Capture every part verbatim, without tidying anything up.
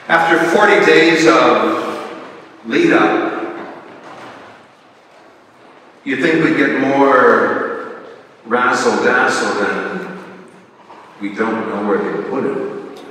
After forty days of lead up, you'd think we'd get more razzle-dazzle than we don't know where they put it.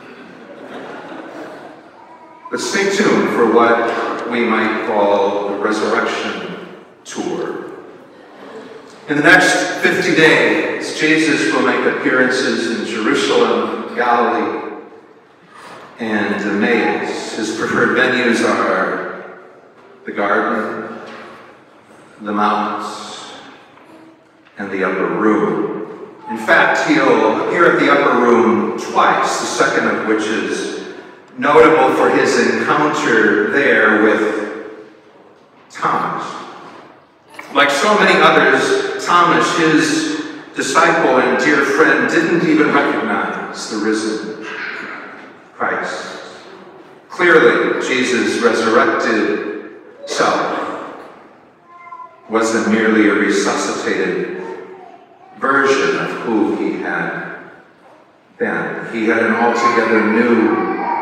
But stay tuned for what we might call the resurrection tour. In the next fifty days, Jesus will make appearances in Jerusalem, Galilee, and Emmaus. His preferred venues are the garden, the mountains, and the upper room. In fact, he'll appear at the upper room twice, the second of which is notable for his encounter there with Thomas. Like so many others, Thomas, his disciple and dear friend, didn't even recognize the risen Christ. Clearly, Jesus' resurrected self wasn't merely a resuscitated version of who he had been. He had an altogether new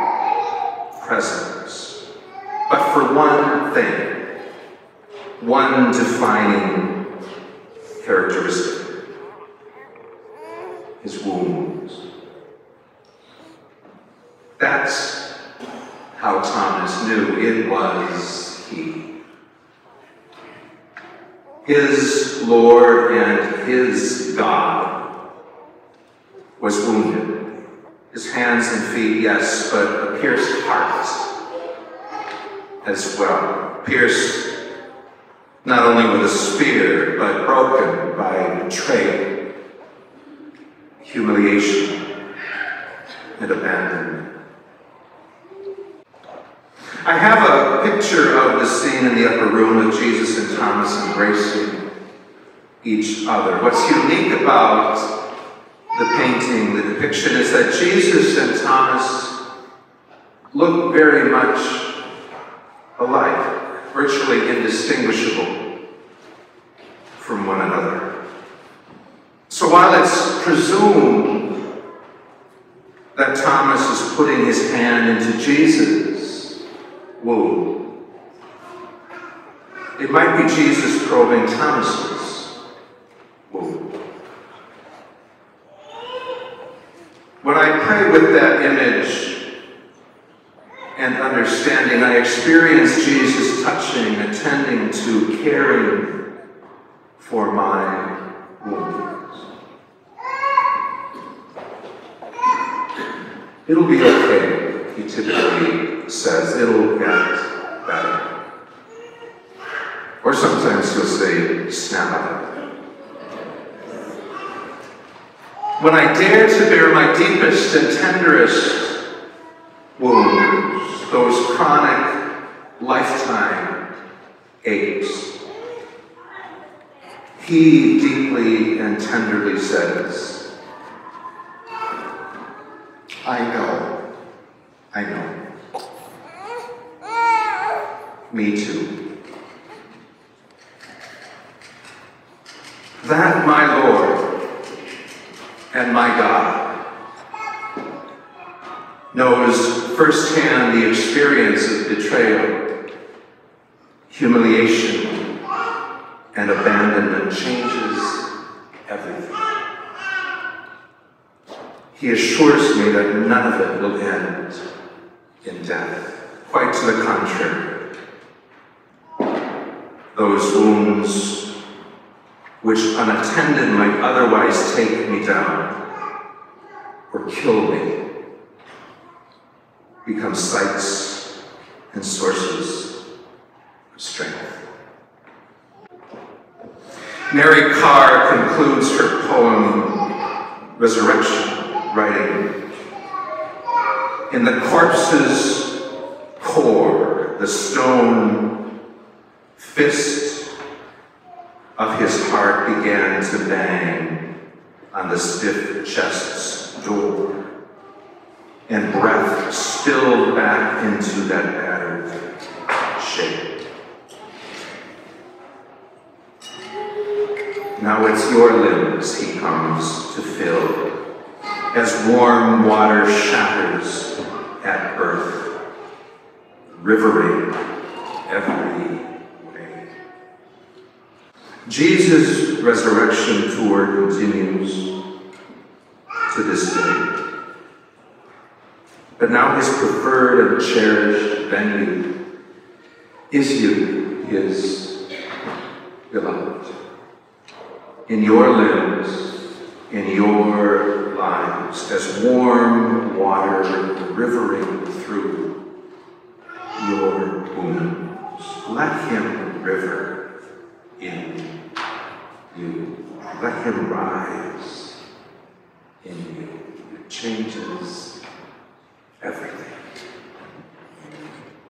presence. But for one thing, one defining characteristic: his wounds. That's how Thomas knew it was he. His Lord and his God was wounded. His hands and feet, yes, but a pierced heart as well. Pierced not only with a spear, but broken by betrayal, humiliation, and abandonment. I have a picture of the scene in the upper room of Jesus and Thomas embracing each other. What's unique about the painting, the depiction, is that Jesus and Thomas look very much alike, virtually indistinguishable from one another. So while it's presumed that Thomas is putting his hand into Jesus' wound, it might be Jesus probing Thomas's wound. When I pray with that image and understanding, I experience Jesus touching, attending to, caring for my wounds. It'll be okay, he typically says. It'll get better. Or sometimes he'll say, snap out of it. When I dare to bear my deepest and tenderest wounds, those chronic lifetime aches, he deeply and tenderly says, I know, I know. Me too. That my Lord and my God knows firsthand the experience of betrayal, humiliation, and abandonment changes everything. He assures me that none of it will end in death. Quite to the contrary. Those wounds, which unattended might otherwise take me down or kill me, become sites and sources of strength. Mary Karr concludes her poem, Resurrection, writing, in the corpse's core, the stone fist of his heart began to bang on the stiff chest's door, and breath spilled back into that battered shape. Now it's your limbs he comes to fill, as warm water shatters at birth rivering every way. Jesus' resurrection tour continues to this day. But now his preferred and cherished venue is you, his beloved. In your limbs, in your lives, as warm water rivering through your wounds, let him river in you. Let him rise in you. It changes everything.